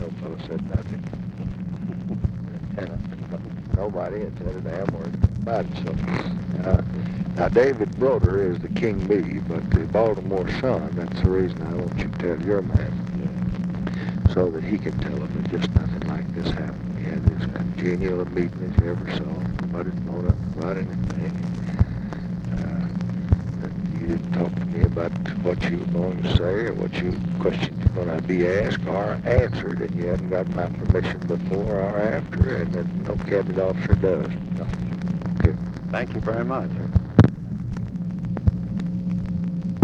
no fellow said nothing. Nobody had said a damn word about it. So, now David Broder is the king bee, but the Baltimore Sun, that's the reason I want you to tell your man. So that he can tell him that just nothing like this happened. We had this congenial meeting as you ever saw. Nobody known nothing about anything. That you didn't talk to me about what you were going to say or what questions you're going to be asked or answered, and you hadn't got my permission before or after, and that no cabinet officer does. Thank you very much.